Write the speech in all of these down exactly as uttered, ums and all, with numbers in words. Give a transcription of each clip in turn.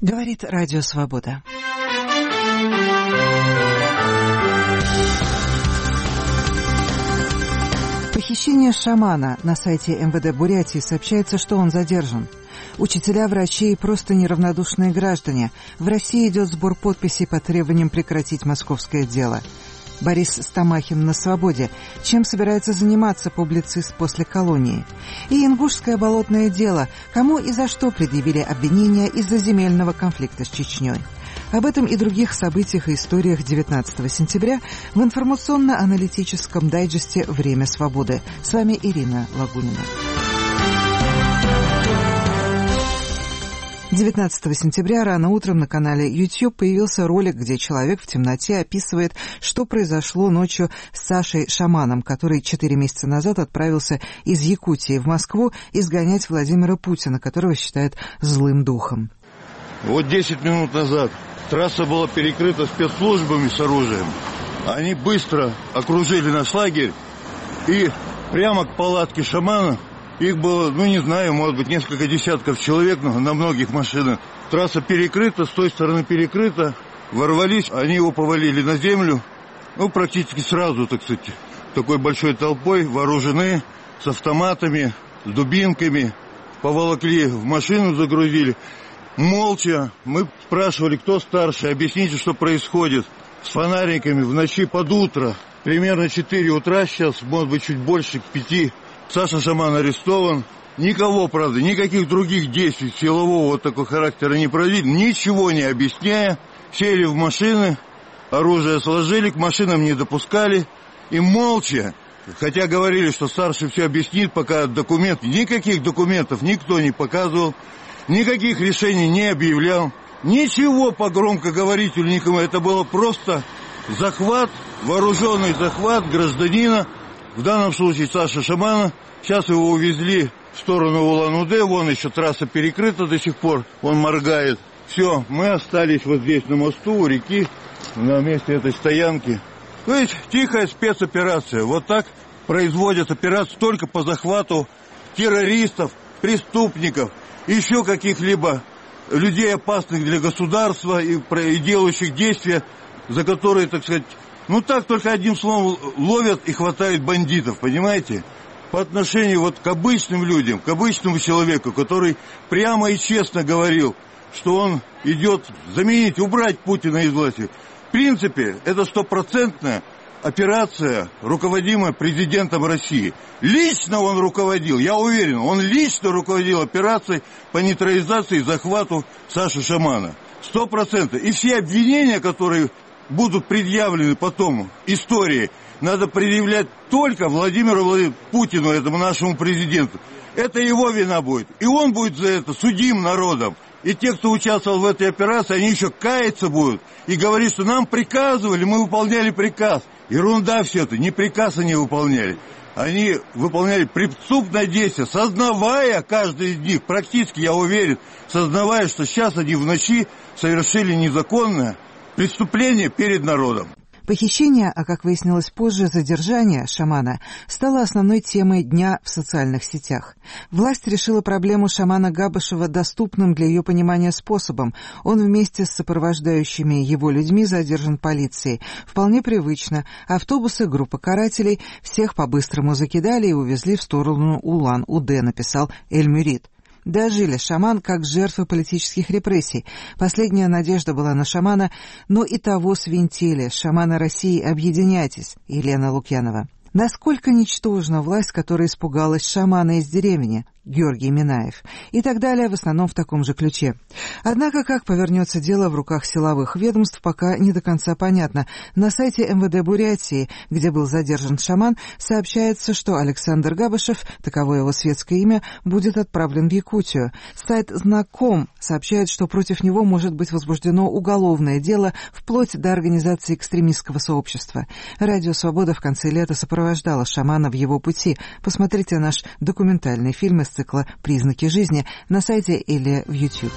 Говорит Радио Свобода. Похищение шамана. На сайте эм вэ дэ Бурятии сообщается, что он задержан. Учителя, врачи и просто неравнодушные граждане. В России идет сбор подписей по требованиям прекратить московское дело. Борис Стамахин на свободе. Чем собирается заниматься публицист после колонии? И ингушское болотное дело. Кому и за что предъявили обвинения из-за земельного конфликта с Чечней? Об этом и других событиях и историях девятнадцатого сентября в информационно-аналитическом дайджесте «Время свободы». С вами Ирина Лагунина. девятнадцатого сентября рано утром на канале YouTube появился ролик, где человек в темноте описывает, что произошло ночью с Сашей Шаманом, который четыре месяца назад отправился из Якутии в Москву изгонять Владимира Путина, которого считает злым духом. Вот десять минут назад трасса была перекрыта спецслужбами с оружием. Они быстро окружили наш лагерь и прямо к палатке Шамана. Их было, ну не знаю, может быть, несколько десятков человек, но на многих машинах. Трасса перекрыта, с той стороны перекрыта. Ворвались, они его повалили на землю. Ну, практически сразу, так сказать, такой большой толпой, вооружены, с автоматами, с дубинками. Поволокли в машину, загрузили. Молча. Мы спрашивали, кто старше, объясните, что происходит. С фонариками в ночи под утро. Примерно четыре утра сейчас, может быть, чуть больше, к пяти. Саша Шаман арестован. Никого, правда, никаких других действий силового вот такого характера не провели. Ничего не объясняя. Сели в машины, оружие сложили, к машинам не допускали. И молча, хотя говорили, что старший все объяснит, пока документы. Никаких документов никто не показывал. Никаких решений не объявлял. Ничего по громкоговорителю никому. Это было просто захват, вооруженный захват гражданина. В данном случае Саша Шамана. Сейчас его увезли в сторону Улан-Удэ. Вон еще трасса перекрыта до сих пор. Он моргает. Все, мы остались вот здесь на мосту у реки, на месте этой стоянки. То есть тихая спецоперация. Вот так производят операцию только по захвату террористов, преступников, еще каких-либо людей, опасных для государства и, и делающих действия, за которые, так сказать, ну так только одним словом ловят и хватают бандитов, понимаете? По отношению вот к обычным людям, к обычному человеку, который прямо и честно говорил, что он идет заменить, убрать Путина из власти. В принципе, это стопроцентная операция, руководимая президентом России. Лично он руководил, я уверен, он лично руководил операцией по нейтрализации и захвату Саши Шамана. Сто процентов. И все обвинения, которые будут предъявлены потом истории, надо предъявлять только Владимиру Владимировичу Путину, этому нашему президенту. Это его вина будет. И он будет за это судим народом. И те, кто участвовал в этой операции, они еще каяться будут и говорить, что нам приказывали, мы выполняли приказ. Ерунда все это, не приказ они выполняли. Они выполняли преступное действие, сознавая, каждый из них, практически, я уверен, сознавая, что сейчас они в ночи совершили незаконное преступление перед народом. Похищение, а как выяснилось позже, задержание Шамана стало основной темой дня в социальных сетях. Власть решила проблему Шамана Габышева доступным для ее понимания способом. Он вместе с сопровождающими его людьми задержан полицией. Вполне привычно. Автобусы, группа карателей всех по-быстрому закидали и увезли в сторону Улан-Удэ, написал Эль-Мюрид. Дожили Шаман как жертвы политических репрессий. Последняя надежда была на Шамана, но и того свинтили. Шаманы России, объединяйтесь. Елена Лукьянова. Насколько ничтожна власть, которая испугалась шамана из деревни? Георгий Минаев. И так далее, в основном в таком же ключе. Однако, как повернется дело в руках силовых ведомств, пока не до конца понятно. На сайте эм вэ дэ Бурятии, где был задержан шаман, сообщается, что Александр Габышев, таково его светское имя, будет отправлен в Якутию. Сайт «Знаком» сообщает, что против него может быть возбуждено уголовное дело вплоть до организации экстремистского сообщества. Радио «Свобода» в конце лета сопровождало шамана в его пути. Посмотрите наш документальный фильм из цикла «Признаки жизни» на сайте или в YouTube.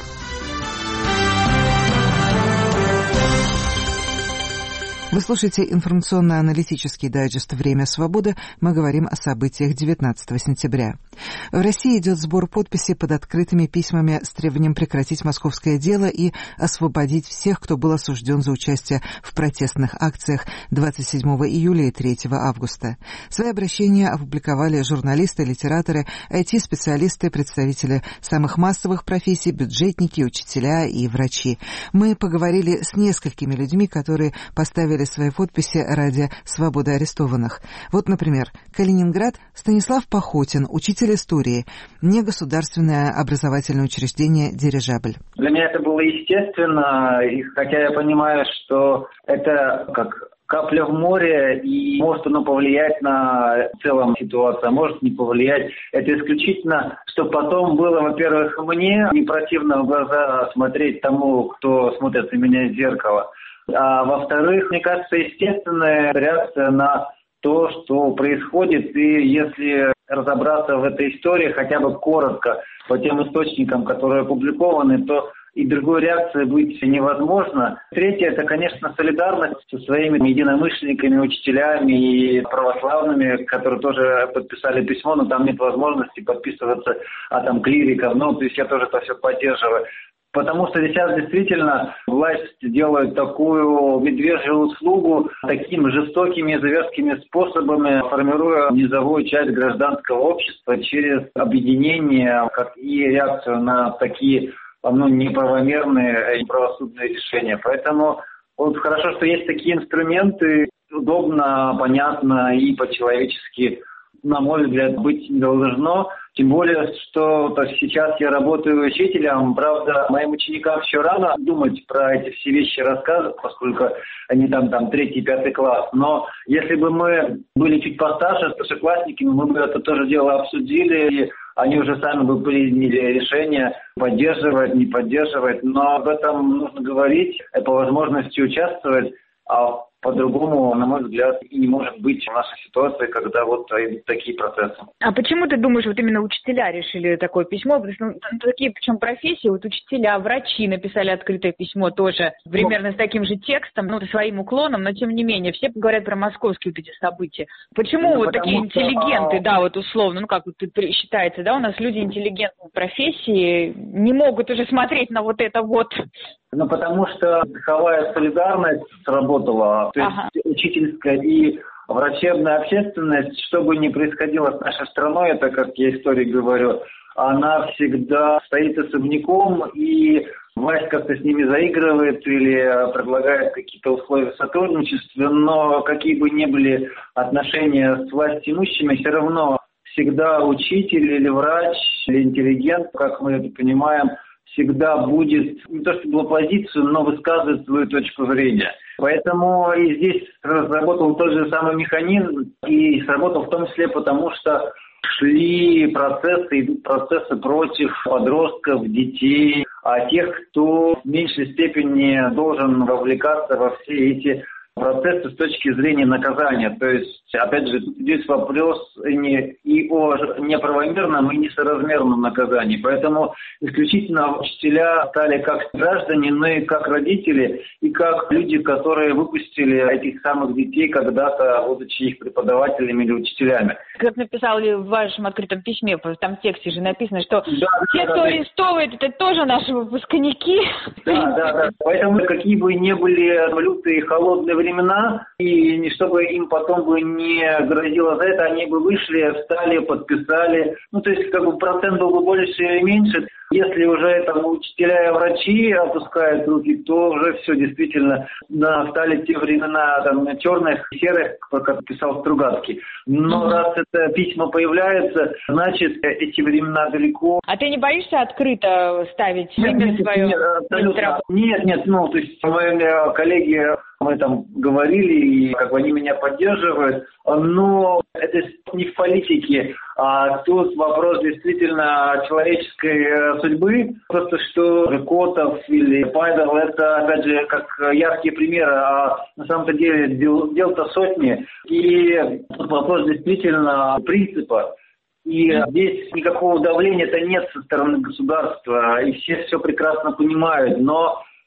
Вы слушаете информационно-аналитический дайджест «Время свободы». Мы говорим о событиях девятнадцатого сентября. В России идет сбор подписей под открытыми письмами с требованием прекратить московское дело и освободить всех, кто был осужден за участие в протестных акциях двадцать седьмого июля и третьего августа. Свои обращения опубликовали журналисты, литераторы, ай ти-специалисты, представители самых массовых профессий, бюджетники, учителя и врачи. Мы поговорили с несколькими людьми, которые поставили свои подписи ради свободы арестованных. Вот, например, Калининград, Станислав Пахотин, учитель истории, негосударственное образовательное учреждение «Дирижабль». Для меня это было естественно, и хотя я понимаю, что это как капля в море, и может оно повлиять на в целом ситуацию, а может не повлиять. Это исключительно, чтобы потом было, во-первых, мне не противно в глаза смотреть тому, кто смотрит на меня из зеркала. А во-вторых, мне кажется, естественная реакция на то, что происходит, и если разобраться в этой истории хотя бы коротко по тем источникам, которые опубликованы, то и другой реакции быть невозможно. Третье, это, конечно, солидарность со своими единомышленниками, учителями и православными, которые тоже подписали письмо, но там нет возможности подписываться, а там клириков, ну, то есть я тоже это все поддерживаю. Потому что сейчас действительно власть делает такую медвежью услугу такими жестокими и зверскими способами, формируя низовую часть гражданского общества через объединение, как и реакцию на такие ну, неправомерные и неправосудные решения. Поэтому вот хорошо, что есть такие инструменты, удобно, понятно и по-человечески, на мой взгляд, быть не должно. Тем более, что то сейчас я работаю учителем. Правда, моим ученикам еще рано думать про эти все вещи, рассказывать, поскольку они там, там третий, пятый класс. Но если бы мы были чуть постарше, старшеклассниками, мы бы это тоже дело обсудили, и они уже сами бы приняли решение поддерживать, не поддерживать. Но об этом нужно говорить, по возможности участвовать. А по-другому, на мой взгляд, и не может быть в нашей ситуации, когда вот идут такие процессы. А почему ты думаешь, вот именно учителя решили такое письмо? Потому что ну, такие, причем профессии, вот учителя, врачи написали открытое письмо тоже примерно с таким же текстом, ну, своим уклоном, но тем не менее, все говорят про московские вот эти события. Почему ну, вот такие что... интеллигенты, да, вот условно, ну, как вот считается, да, у нас люди интеллигентной профессии не могут уже смотреть на вот это вот. Ну, потому что цеховая солидарность сработала, то есть ага. учительская и врачебная общественность, что бы ни происходило с нашей страной, это, как я историк говорю, она всегда стоит особняком, и власть как-то с ними заигрывает или предлагает какие-то условия сотрудничества, но какие бы ни были отношения с властимущими, все равно всегда учитель или врач, или интеллигент, как мы это понимаем, всегда будет не то чтобы оппозицию, но высказывать свою точку зрения. Поэтому и здесь сработал тот же самый механизм, и сработал в том числе потому, что шли процессы, идут процессы против подростков, детей, а тех, кто в меньшей степени должен вовлекаться во все эти процессы с точки зрения наказания. То есть, опять же, здесь вопрос не, и о неправомерном, и несоразмерном наказании. Поэтому исключительно учителя стали как граждане, но и как родители, и как люди, которые выпустили этих самых детей когда-то, будучи их преподавателями или учителями. Как написали в вашем открытом письме, там в тексте же написано, что да, те, да, кто да, арестовывает, это тоже наши выпускники. Да, да, да. Поэтому какие бы ни были лютые и холодные времена, и чтобы им потом бы не грозило за это, они бы вышли, встали, подписали. Ну, то есть, как бы процент был бы больше или меньше. Если уже там учителя и врачи опускают руки, то уже все действительно настали те времена там черных, серых, как писал Стругацкий. Но mm-hmm. раз это письма появляются, значит, эти времена далеко. А ты не боишься открыто ставить нет, имя нет, свое? Нет, абсолютно. Нет, нет, ну, то есть мои коллеги, мы там говорили, и как бы они меня поддерживают, но это не в политике, а тут вопрос действительно человеческой судьбы. Просто что Котов или Павел, это, опять же, как яркие примеры, а на самом-то деле дел, дел-то сотни. И вопрос действительно принципа. И здесь никакого давления-то нет со стороны государства, и все все прекрасно понимают, но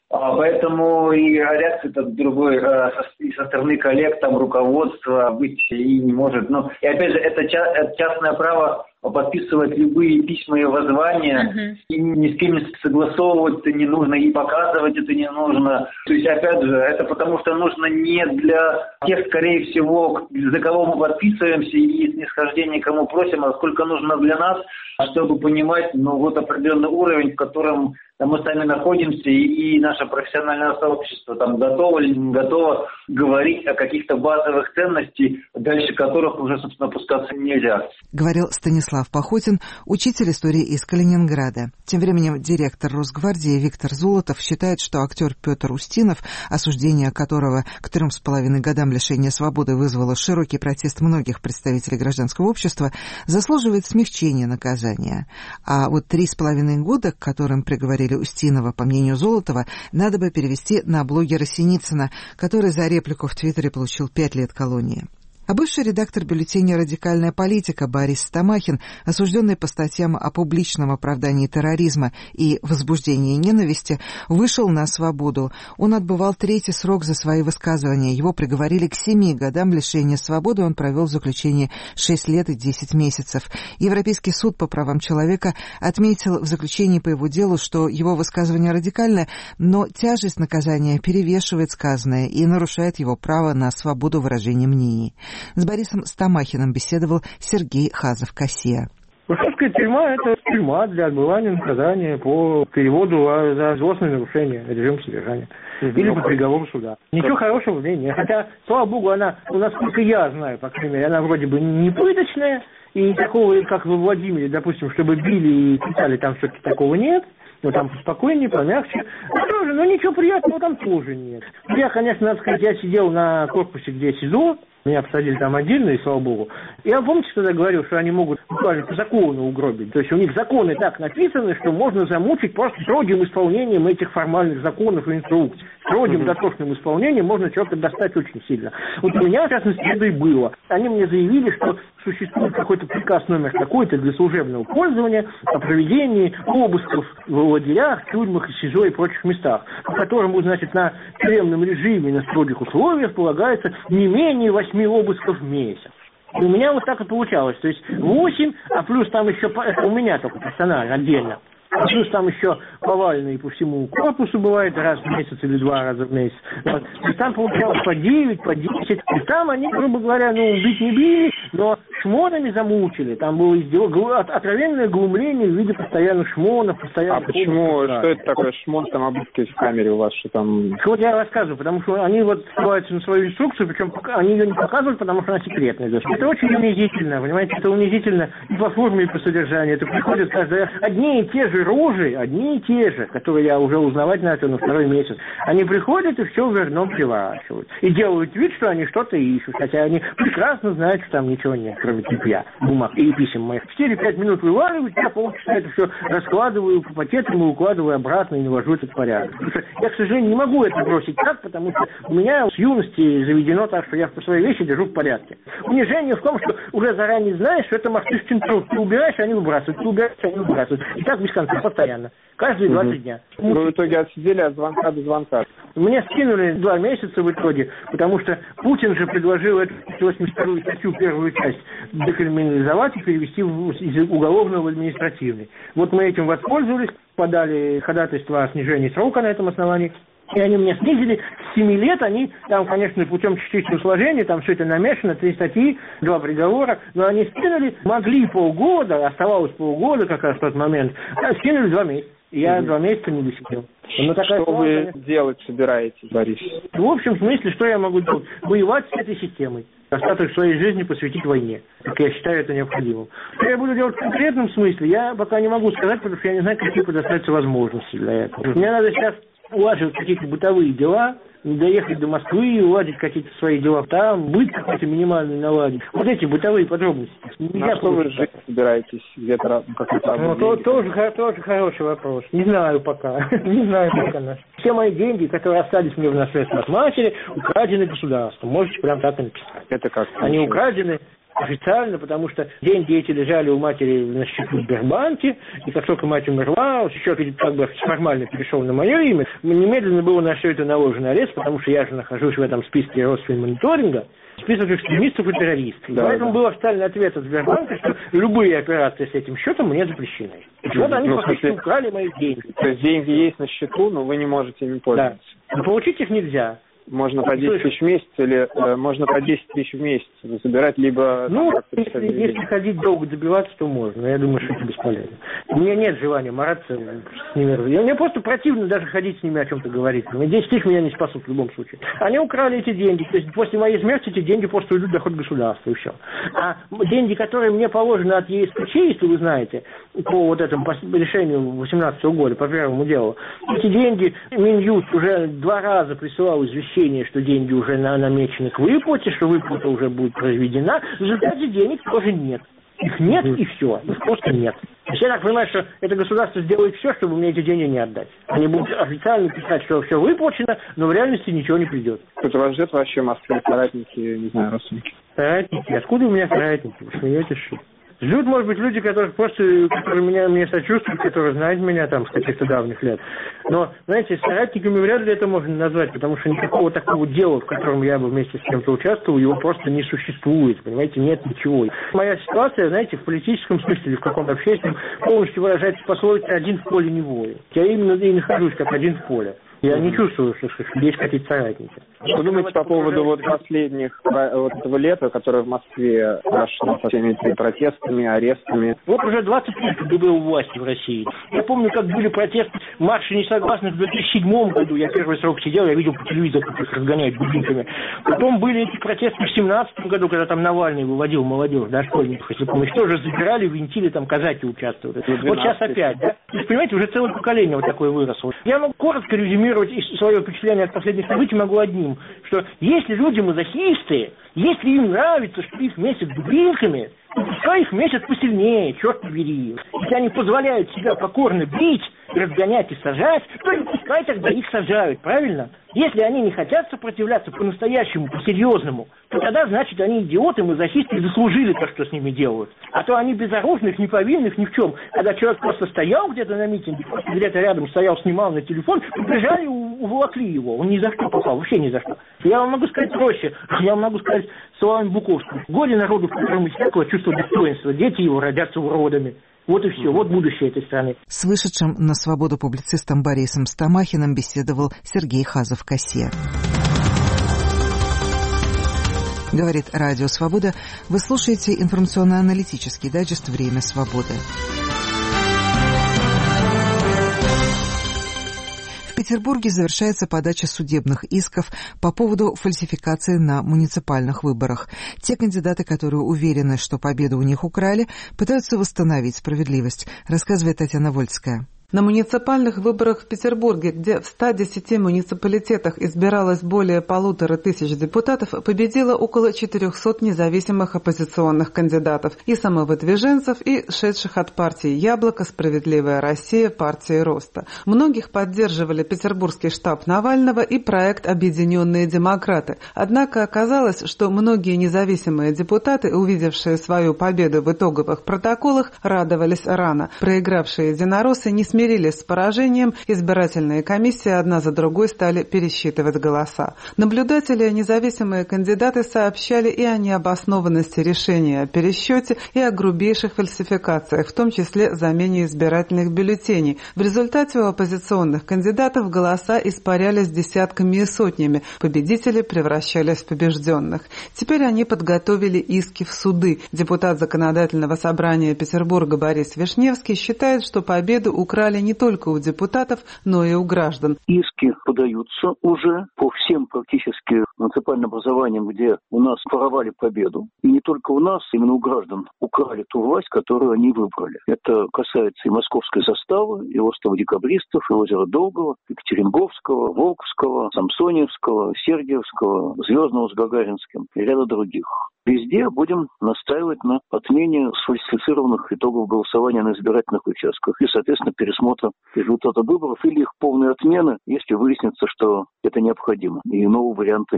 Поэтому и реакции -то другой и со стороны коллег, там руководства быть и не может. Ну, и опять же, это частное право подписывать любые письма и воззвания, uh-huh. и ни с кем не согласовывать это не нужно, и показывать это не нужно. То есть, опять же, это потому что нужно не для тех, скорее всего, за кого мы подписываемся и снисхождение кому просим, а сколько нужно для нас, чтобы понимать, ну, вот определенный уровень, в котором мы сами находимся, и, и наше профессиональное сообщество там готово или не готово говорить о каких-то базовых ценностях, дальше которых уже, собственно, опускаться нельзя. Говорил Станислав Пахотин, учитель истории из Калининграда. Тем временем директор Росгвардии Виктор Золотов считает, что актер Петр Устинов, осуждение которого к трем с половиной годам лишения свободы вызвало широкий протест многих представителей гражданского общества, заслуживает смягчения наказания. А вот три с половиной года, к которым приговорили Устинова, по мнению Золотова, надо бы перевести на блогера Синицына, который за реплику в Твиттере получил пять лет колонии. А бывший редактор бюллетеня «Радикальная политика» Борис Стамахин, осужденный по статьям о публичном оправдании терроризма и возбуждении ненависти, вышел на свободу. Он отбывал третий срок за свои высказывания. Его приговорили к семи годам лишения свободы. Он провел в заключении шесть лет и десять месяцев. Европейский суд по правам человека отметил в заключении по его делу, что его высказывание радикальное, но тяжесть наказания перевешивает сказанное и нарушает его право на свободу выражения мнений. С Борисом Стамахиным беседовал Сергей Хазов-Кассия. Московская тюрьма – это тюрьма для отбывания наказания по переводу за злостное нарушение режима содержания. Или по приговору суда. Ничего хорошего в ней нет. Хотя, слава богу, она, насколько я знаю, по крайней мере, она вроде бы не пыточная, и такого, как во Владимире, допустим, чтобы били и пытали, там все-таки такого нет. Ну, там поспокойнее, помягче. Ну, тоже, ну, ничего приятного там тоже нет. Я, конечно, надо сказать, я сидел на корпусе, где СИЗО. Меня посадили там отдельно, и слава богу. Я, помните, когда говорил, что они могут буквально по закону угробить? То есть у них законы так написаны, что можно замучить просто строгим исполнением этих формальных законов и инструкций. Строгим дотошным исполнением можно человека достать очень сильно. Вот у меня, в частности, это и было. Они мне заявили, что существует какой-то приказ номер такой-то для служебного пользования о проведении обысков в лагерях, тюрьмах, СИЗО и прочих местах, по которому, значит, на тюремном режиме, на строгих условиях полагается не менее восьми обысков в месяц. И у меня вот так и получалось. То есть восемь, а плюс там еще, это у меня только персонально, отдельно. А плюс там еще поваленные по всему корпусу бывает раз в месяц или два раза в месяц. Вот. И там получалось по девять, по десять. И там они, грубо говоря, ну, бить не били, но шмонами замучили. Там было издел... откровенное глумление в виде постоянных шмонов, постоянных... А почему? Что это такое шмон там обыскивать в камере у вас? Что там... Вот я рассказываю, потому что они вот ссылаются на свою инструкцию, причем они ее не показывают, потому что она секретная. Это очень унизительно, понимаете? Это унизительно и по форме, и по содержанию. Это приходят каждый раз одни и те же рожи, одни и те же, которые я уже узнавать начал на второй месяц. Они приходят и все вверх дном переворачивают. И делают вид, что они что-то ищут, хотя они прекрасно знают, что там ничего нет, кроме тряпья, бумаг и писем моих. четыре-пять минут вываливают, я полчаса это все раскладываю по пакетам и укладываю обратно и навожу этот порядок. Потому что я, к сожалению, не могу это бросить так, потому что у меня с юности заведено так, что я по своей вещи держу в порядке. Унижение в том, что уже заранее знаешь, что это мартышкин труд. Ты убираешь, они выбрасывают, ты убираешь, они выбрасывают. И так без конца, постоянно. Каждые двадцать угу. дня. Вы в итоге отсидели от звонка до звонка? Мне скинули два месяца в итоге, потому что Путин же предложил эту восемьдесят вторую статью, первую часть, декриминализовать и перевести в, из уголовного в административный. Вот мы этим воспользовались, подали ходатайство о снижении срока на этом основании. И они мне снизили с семи лет, они, там, конечно, путем частичного сложения, там все это намешано, три статьи, два приговора, но они скинули, могли полгода, оставалось полгода как раз в тот момент, а скинули два месяца. И я mm-hmm. два месяца не досидел. Ну, такая что вы конечно... делать собираетесь, Борис? В общем смысле, что я могу делать? Воевать с этой системой. Остаток своей жизни посвятить войне. Как я считаю это необходимым. Что я буду делать в конкретном смысле, я пока не могу сказать, потому что я не знаю, какие предоставятся возможности для этого. Мне надо сейчас улаживать какие-то бытовые дела, доехать до Москвы, уладить какие-то свои дела там, быть какой-то минимальный наладить. Вот эти бытовые подробности. На что вы жить собираетесь? Где-то какой-то ну, то, тоже, тоже хороший вопрос. Не знаю пока. Не знаю пока. Все мои деньги, которые остались мне в наследство от матери, украдены государством. Можете прям так и написать. Это как? Они украдены. официально, потому что деньги эти лежали у матери на счету в Сбербанке, и как только мать умерла, счет как бы формально перешел на мое имя, немедленно было на все это наложен арест, потому что я же нахожусь в этом списке родственного мониторинга, список экстремистов и террористов. Да, Поэтому да. был официальный ответ от Сбербанка, что любые операции с этим счетом мне запрещены. И вот они ну, фактически украли мои деньги. То есть деньги есть на счету, но вы не можете ими пользоваться. Да. Но получить их нельзя. Можно по десять тысяч в месяц или э, можно по десять тысяч в месяц забирать, либо... Ну, если, если ходить долго добиваться, то можно. Но я думаю, что это бесполезно. У меня нет желания мараться с ними. Мне просто противно даже ходить с ними о чем-то говорить. десять тысяч меня не спасут в любом случае. Они украли эти деньги. То есть после моей смерти эти деньги просто уйдут в доход государства, и все. А деньги, которые мне положены от Е С П Ч, если вы знаете, по вот этому по решению восемнадцатого года, по первому делу, эти деньги Минюст уже два раза присылал извещение, что деньги уже намечены к выплате, что выплата уже будет произведена. В результате денег тоже нет. Их нет и все. Их просто нет. То есть я так понимаю, что это государство сделает все, чтобы мне эти деньги не отдать. Они будут официально писать, что все выплачено, но в реальности ничего не придет. Кто-то вас ждет вообще в Москве, соратники, не знаю, родственники? Соратники? Откуда у меня соратники? Вы смеетесь, что ли? Ждут, может быть, люди, которые просто, которые меня, мне сочувствуют, которые знают меня там с каких-то давних лет. Но, знаете, соратниками вряд ли это можно назвать, потому что никакого такого дела, в котором я бы вместе с кем-то участвовал, его просто не существует, понимаете, нет ничего. Моя ситуация, знаете, в политическом смысле или в каком-то общественном полностью выражается в пословице «один в поле не воин». Я именно и нахожусь как один в поле. Я не чувствую, что есть какие-то соратники. Что думаете по поводу вот последних вот этого лета, которое в Москве прошло со всеми этими протестами, арестами? Вот уже двадцать лет КГБ у власти в России. Я помню, как были протесты, марши несогласных в две тысячи седьмом году. Я первый срок сидел, я видел по телевизору, как их разгоняют дубинками. Потом были эти протесты в семнадцатом году, когда там Навальный выводил молодежь, да, школьников, если помните, тоже забирали, винтили, там казаки участвовали. Вот сейчас опять, да? То есть, понимаете, уже целое поколение вот такое выросло. Я могу коротко резюмировать свое впечатление от последних событий могу одним, что если люди мазохисты, если им нравится, что их месят дубинками, то пускай их месят посильнее, черт побери. Если они позволяют себя покорно бить, разгонять и сажать, то и пускай тогда их сажают, правильно? Если они не хотят сопротивляться по-настоящему, по-серьезному, то тогда, значит, они идиоты, мазохисты и заслужили то, что с ними делают. А то они безоружных, неповинных ни в чем. Когда человек просто стоял где-то на митинге, просто где-то рядом стоял, снимал на телефон, прибежали, уволокли его. Он ни за что попал, вообще ни за что. Я вам могу сказать проще. Я вам могу сказать словами Буковского. Горе народу, в котором из всякого чувства достоинства. Дети его родятся уродами. Вот и все, вот будущее этой страны. С вышедшим на свободу публицистом Борисом Стамахиным беседовал Сергей Хазов-Кассия. Говорит Радио Свобода. Вы слушаете информационно-аналитический дайджест «Время свободы». В Петербурге завершается подача судебных исков по поводу фальсификации на муниципальных выборах. Те кандидаты, которые уверены, что победу у них украли, пытаются восстановить справедливость, рассказывает Татьяна Вольская. На муниципальных выборах в Петербурге, где в ста десяти муниципалитетах избиралось более полутора тысяч депутатов, победило около четырехсот независимых оппозиционных кандидатов и самовыдвиженцев, и шедших от партии «Яблоко», «Справедливая Россия», партии «Роста». Многих поддерживали петербургский штаб Навального и проект «Объединенные демократы». Однако оказалось, что многие независимые депутаты, увидевшие свою победу в итоговых протоколах, радовались рано. Проигравшие единороссы не смогли смирились с поражением, избирательные комиссии одна за другой стали пересчитывать голоса. Наблюдатели, независимые кандидаты сообщали и о необоснованности решения о пересчете, и о грубейших фальсификациях, в том числе замене избирательных бюллетеней. В результате у оппозиционных кандидатов голоса испарялись десятками и сотнями, победители превращались в побежденных. Теперь они подготовили иски в суды. Депутат Законодательного собрания Петербурга Борис Вишневский считает, что победу украли не только у депутатов, но и у граждан. Иски подаются уже по всем практически муниципальным образованиям, где у нас воровали победу. И не только у нас, именно у граждан украли ту власть, которую они выбрали. Это касается и московской заставы, и острова Декабристов, и озера Долгого, Екатеринговского, Волковского, Самсоневского, Сергиевского, Звездного с Гагаринским и ряда других. Везде будем настаивать на отмене сфальсифицированных итогов голосования на избирательных участках и, соответственно, пересмотра результата выборов или их полной отмены, если выяснится, что это необходимо и иного варианта нет.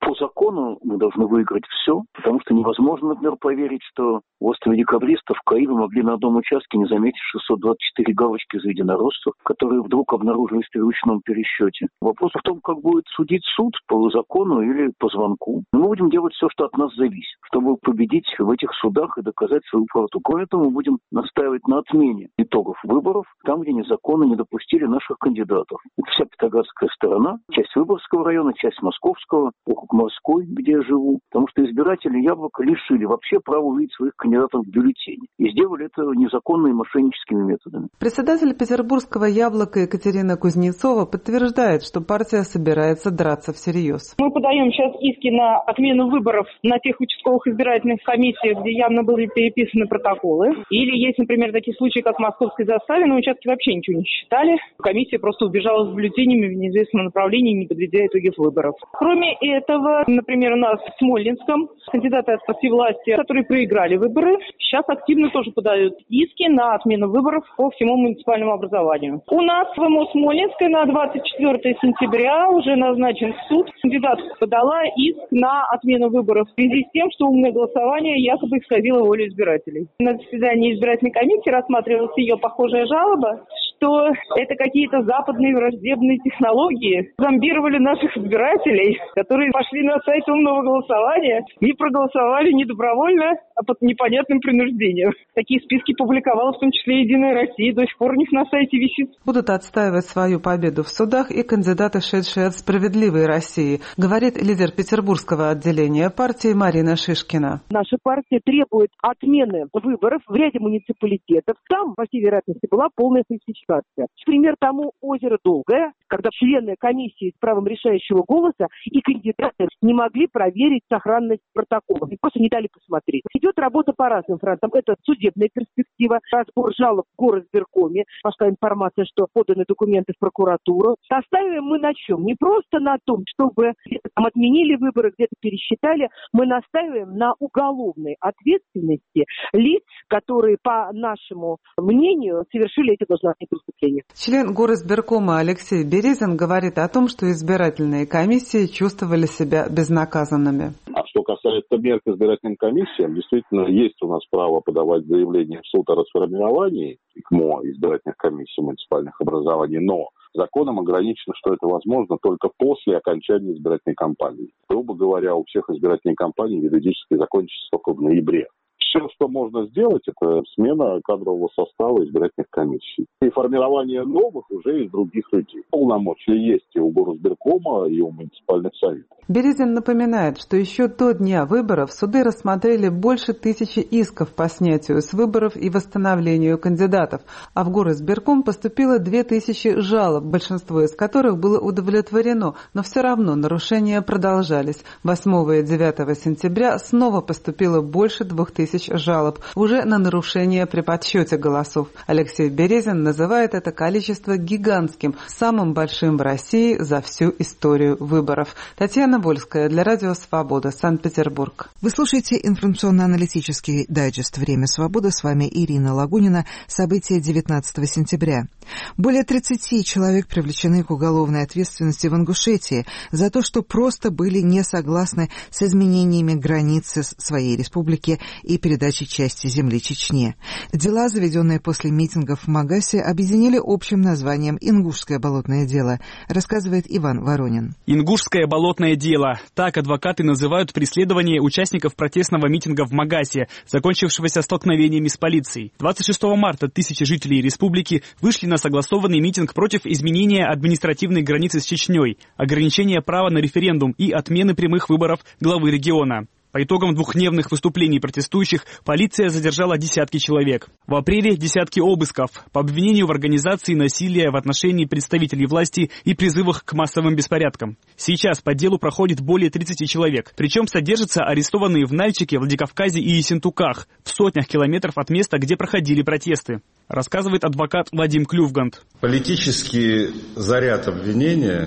По закону мы должны выиграть все, потому что невозможно, например, поверить, что в острове декабристов Каибы могли на одном участке не заметить шестьсот двадцать четыре галочки за единороссов, которые вдруг обнаружились при ручном пересчете. Вопрос в том, как будет судить суд, по закону или по звонку. Но мы будем делать все, что от нас зависит, чтобы победить в этих судах и доказать свою правоту. Кроме того, мы будем настаивать на отмене итогов выборов там, где незаконно не допустили наших кандидатов. Это вся Петроградская сторона, часть Выборгского района, часть Московского, округ Морской, где я живу. Потому что избиратели Яблока лишили вообще права увидеть своих кандидатов в бюллетене. И сделали это незаконными мошенническими методами. Председатель петербургского «Яблока» Екатерина Кузнецова подтверждает, что партия собирается драться всерьез. Мы подаем сейчас иски на отмену выборов на тех участковых избирательных комиссиях, где явно были переписаны протоколы. Или есть, например, такие случаи, как в Московской заставе, на участке вообще ничего не считали. Комиссия просто убежала с бюллетенями в неизвестном направлении, не подведя итоги выборов. Кроме этого, например, у нас в Смоленском кандидаты от партии власти, которые проиграли выборы, сейчас активно тоже подают иски на отмену выборов по всему муниципальному образованию. У нас в МО Смоленской на двадцать четвёртое сентября уже назначен суд. Кандидат подала иск на отмену выборов в связи с тем, что умное голосование якобы исказило волю избирателей. На заседании избирательной комиссии рассматривалась ее похожая жалоба, что это какие-то западные враждебные технологии зомбировали наших избирателей, которые пошли на сайт умного голосования и проголосовали не добровольно, а под непонятным принуждением. Такие списки публиковала в том числе «Единая Россия», до сих пор у них на сайте висит. Будут отстаивать свою победу в судах и кандидаты, шедшие от «Справедливой России», говорит лидер петербургского отделения партии Марина Шишкина. Наша партия требует отмены выборов в ряде муниципалитетов. Там, по всей вероятности, была полная фальсификация. Пример тому озеро Долгое, когда члены комиссии с правом решающего голоса и кандидаты не могли проверить сохранность протоколов. И просто не дали посмотреть. Идет работа по разным фронтам. Это судебная перспектива, разбор жалоб в горосберкоме. Пошла информация, что поданы документы в прокуратуру. Настаиваем мы на чем? Не просто на том, чтобы где-то там отменили выборы, где-то пересчитали. Мы настаиваем на уголовной ответственности лиц, которые, по нашему мнению, совершили эти должностные преступления. Член горосберкома Алексей Березин говорит о том, что избирательные комиссии чувствовали себя безнаказанными. А что касается мер к избирательным комиссиям, действительно, есть у нас право подавать заявление в суд о расформировании ИКМО, избирательных комиссий муниципальных образований, но законом ограничено, что это возможно только после окончания избирательной кампании. Грубо говоря, у всех избирательные кампании юридически закончатся только в ноябре. Все, что можно сделать, это смена кадрового состава избирательных комиссий. И формирование новых уже из других людей. Полномочия есть и у горосберкома, и у муниципальных советов. Березин напоминает, что еще до дня выборов суды рассмотрели больше тысячи исков по снятию с выборов и восстановлению кандидатов, а в горосберком поступило две тысячи жалоб, большинство из которых было удовлетворено, но все равно нарушения продолжались. восьмого и девятого сентября снова поступило больше двух тысяч жалоб уже на нарушение при подсчете голосов. Алексей Березин называет это количество гигантским, самым большим в России за всю историю выборов. Татьяна Вольская для Радио Свобода, Санкт-Петербург. Вы слушаете информационно-аналитический дайджест «Время свободы». С вами Ирина Лагунина. События девятнадцатого сентября. Более тридцати человек привлечены к уголовной ответственности в Ингушетии за то, что просто были не согласны с изменениями границы своей республики и передачей части земли Чечне. Дела, заведенные после митингов в Магасе, объединили общим названием «Ингушское болотное дело», рассказывает Иван Воронин. Ингушское болотное дело. Так адвокаты называют преследование участников протестного митинга в Магасе, закончившегося столкновениями с полицией. двадцать шестого марта тысячи жителей республики вышли на согласованный митинг против изменения административной границы с Чечней, ограничения права на референдум и отмены прямых выборов главы региона. По итогам двухдневных выступлений протестующих полиция задержала десятки человек. В апреле десятки обысков по обвинению в организации насилия в отношении представителей власти и призывах к массовым беспорядкам. Сейчас по делу проходит более тридцати человек. Причем содержатся арестованные в Нальчике, Владикавказе и Ессентуках, в сотнях километров от места, где проходили протесты. Рассказывает адвокат Вадим Клювгант. Политический заряд обвинения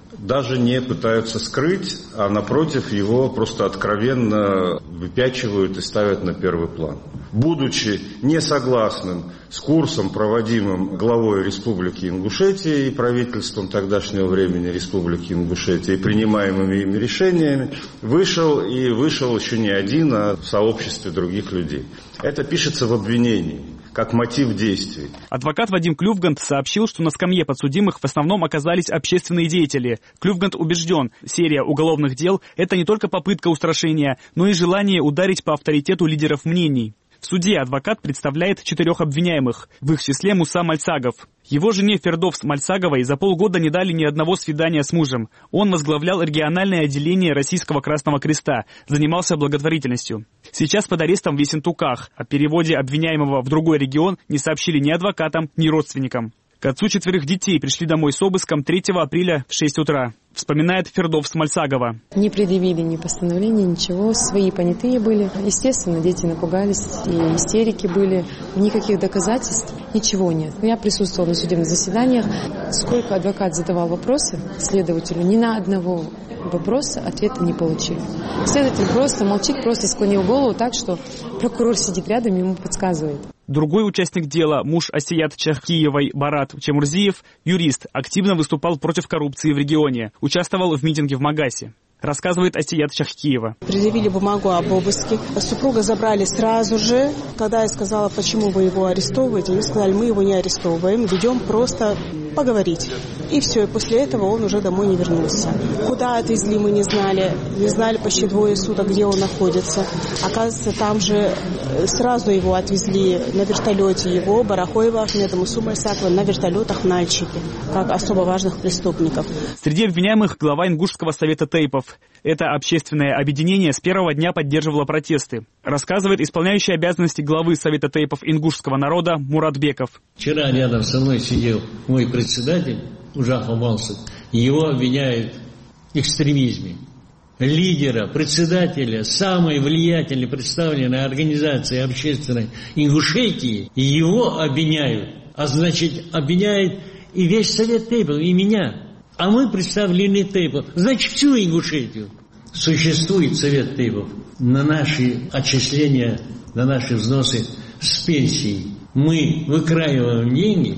даже не пытаются скрыть, а напротив его просто откровенно выпячивают и ставят на первый план. Будучи несогласным с курсом, проводимым главой Республики Ингушетия и правительством тогдашнего времени Республики Ингушетия, и принимаемыми ими решениями, вышел и вышел еще не один, а в сообществе других людей. Это пишется в обвинении, как мотив действий. Адвокат Вадим Клювгант сообщил, что на скамье подсудимых в основном оказались общественные деятели. Клювгант убежден, серия уголовных дел – это не только попытка устрашения, но и желание ударить по авторитету лидеров мнений. В суде адвокат представляет четырех обвиняемых, в их числе Муса Мальцагов. Его жене Фердовс Мальцаговой за полгода не дали ни одного свидания с мужем. Он возглавлял региональное отделение Российского Красного Креста, занимался благотворительностью. Сейчас под арестом в Ессентуках. О переводе обвиняемого в другой регион не сообщили ни адвокатам, ни родственникам. К отцу четверых детей пришли домой с обыском третьего апреля в шесть утра. Вспоминает Фердовс Мальцагова. Не предъявили ни постановления, ничего. Свои понятые были. Естественно, дети напугались, и истерики были. Никаких доказательств, ничего нет. Я присутствовала на судебных заседаниях. Сколько адвокат задавал вопросы следователю, ни на одного вопроса ответа не получили. Следователь просто молчит, просто склонил голову так, что прокурор сидит рядом и ему подсказывает. Другой участник дела, муж Асият Чахкиевой Барат Чемурзиев, юрист, активно выступал против коррупции в регионе, участвовал в митинге в Магасе. Рассказывает Асият Чахкиева. Предъявили бумагу об обыске. Супруга забрали сразу же. Когда я сказала, почему вы его арестовываете, они сказали, мы его не арестовываем, ведем просто поговорить. И все, и после этого он уже домой не вернулся. Куда отвезли, мы не знали. Не знали почти двое суток, где он находится. Оказывается, там же сразу его отвезли на вертолете. Его, Барахоева, Ахмеда, Мусу Мальцагова на вертолетах в Нальчике, как особо важных преступников. Среди обвиняемых глава Ингушского совета тейпов. Это общественное объединение с первого дня поддерживало протесты. Рассказывает исполняющий обязанности главы Совета тейпов ингушского народа Мурат Беков. Вчера рядом со мной сидел мой председатель Ужахов Малсов. Его обвиняют в экстремизме. Лидера, председателя самой влиятельной представленной организации общественной Ингушетии, его обвиняют. А значит, обвиняют и весь Совет тейпов, и меня. А мы представлены тейпов. Значит, всю Ингушетию. Существует Совет тейпов. На наши отчисления, на наши взносы с пенсией мы выкраиваем деньги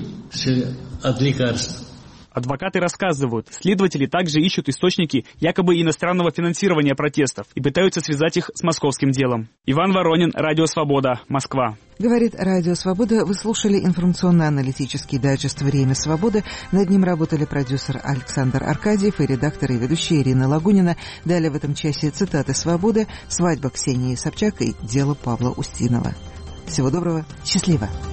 от лекарств. Адвокаты рассказывают, следователи также ищут источники якобы иностранного финансирования протестов и пытаются связать их с московским делом. Иван Воронин, Радио Свобода, Москва. Говорит Радио Свобода. Вы слушали информационно-аналитический дайджест «Время свободы». Над ним работали продюсер Александр Аркадьев и редактор и ведущая Ирина Лагунина. Далее в этом часе цитаты «Свободы», «Свадьба» Ксении Собчак и «Дело Павла Устинова». Всего доброго, счастливо!